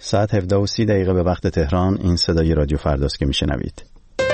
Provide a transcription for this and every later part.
ساعت 17:30 به وقت تهران. این صدای رادیو فرداست که میشنوید.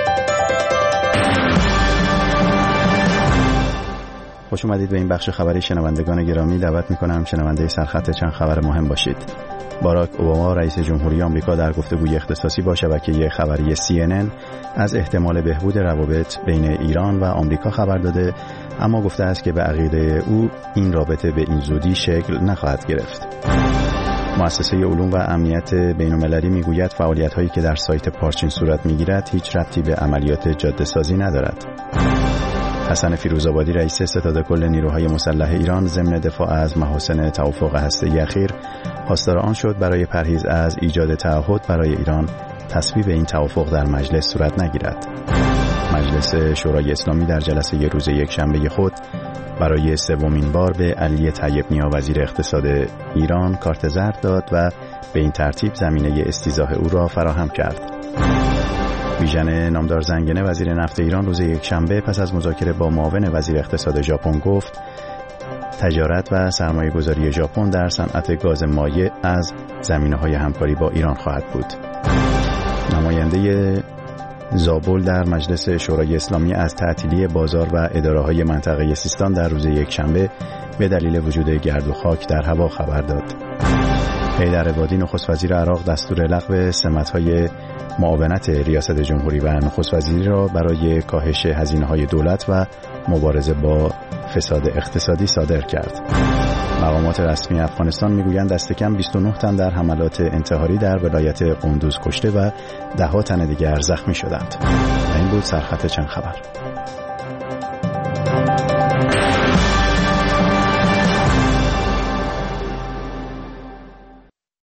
خوش اومدید به این بخش خبری. شنوندگان گرامی، دعوت میکنم شنونده سرخط چند خبر مهم باشید. باراک اوباما رئیس جمهوری آمریکا در گفتگوی اختصاصی با شبکه خبری CNN از احتمال بهبود روابط بین ایران و آمریکا خبر داده، اما گفته است که به عقیده او این رابطه به این زودی شکل نخواهد گرفت. مؤسسه علوم و امنیت بین‌المللی میگوید فعالیت‌هایی که در سایت پارچین صورت میگیرد هیچ ربطی به عملیات جاده‌سازی ندارد. حسن فیروزآبادی رئیس ستاد کل نیروهای مسلح ایران ضمن دفاع از محاسن توافق هسته‌ای اخیر خواستار آن شد برای پرهیز از ایجاد تعهد برای ایران تصویب این توافق در مجلس صورت نگیرد. مجلس شورای اسلامی در جلسه روز یکشنبه خود برای سومین بار به علی طیب نیا وزیر اقتصاد ایران کارت زرد داد و به این ترتیب زمینه استیضاح او را فراهم کرد. ویژن نامدار زنگنه وزیر نفت ایران روز یکشنبه پس از مذاکره با معاون وزیر اقتصاد ژاپن گفت تجارت و سرمایه‌گذاری ژاپن در صنعت گاز مایع از زمینه‌های همکاری با ایران خواهد بود. نماینده زابل در مجلس شورای اسلامی از تعطیلی بازار و اداره‌های منطقه سیستان در روز یکشنبه به دلیل وجود گرد و خاک در هوا خبر داد. حیدر عبادی نخست وزیر عراق دستور لغو سمت‌های معاونت ریاست جمهوری و نخست وزیری را برای کاهش هزینه‌های دولت و مبارزه با فساد اقتصادی صادر کرد. مقامات رسمی افغانستان میگویند دست کم 29 تن در حملات انتحاری در ولایت قندوز کشته و 10 تن دیگر زخمی شدند. این بود سرخط چند خبر.